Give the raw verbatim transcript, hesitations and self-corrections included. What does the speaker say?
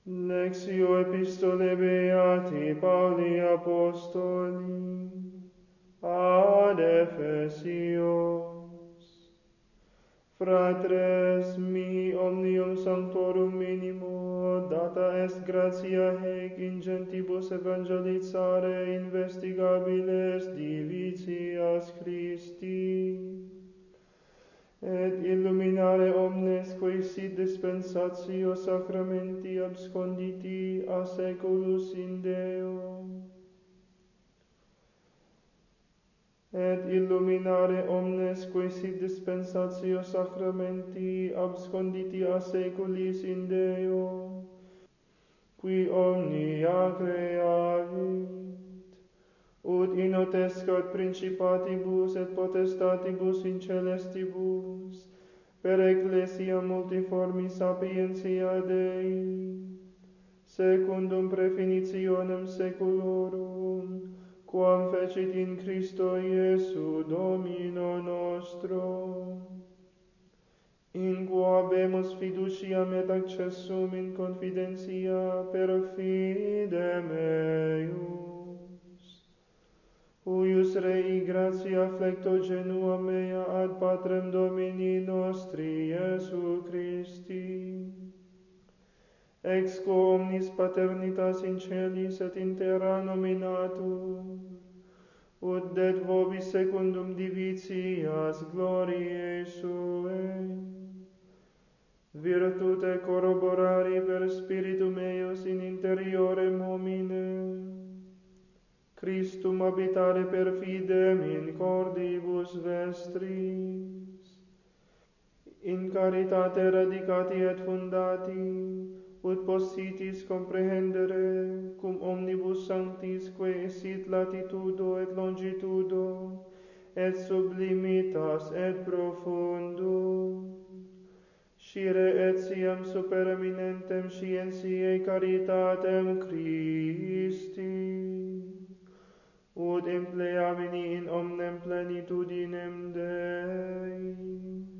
Lectio Epistolae Beati Pauli Apostoli ad Ephesios. Fratres mi omnium sanctorum minimo data est gratia haec in gentibus evangelizare investigabiles divitias Christi, et illuminare omnes quae sit dispensatio sacramenti absconditi a saeculus in Deo, et illuminare omnes quae sit dispensatio sacramenti absconditi a saeculis in Deo, qui omnia creavit, ut innotescat principatibus et potestatibus in celestibus, per ecclesia multiformi sapientia Dei, secundum praefinitionem saeculorum, quam fecit in Christo Iesu Domino nostro, in quo habemus fiduciam et accessum in confidentia per fidem eius, huius Rei gratia flecto genua mea ad Patrem Domini nostri Iesu Christi, ex quo omnis paternitas in celis et in terra nominatur, ut det vobis secundum divitias gloriae suae, virtute corroborari per spiritum eius in interiorem homine, Christum habitare per fidem in cordibus vestris, in caritate radicati et fundati, ut possitis comprehendere cum omnibus sanctis quae sit latitudo et longitudo, et sublimitas et profundo, scire etiam super eminentem scientiae caritatem Christi, ut impleamini in omnem plenitudinem Dei.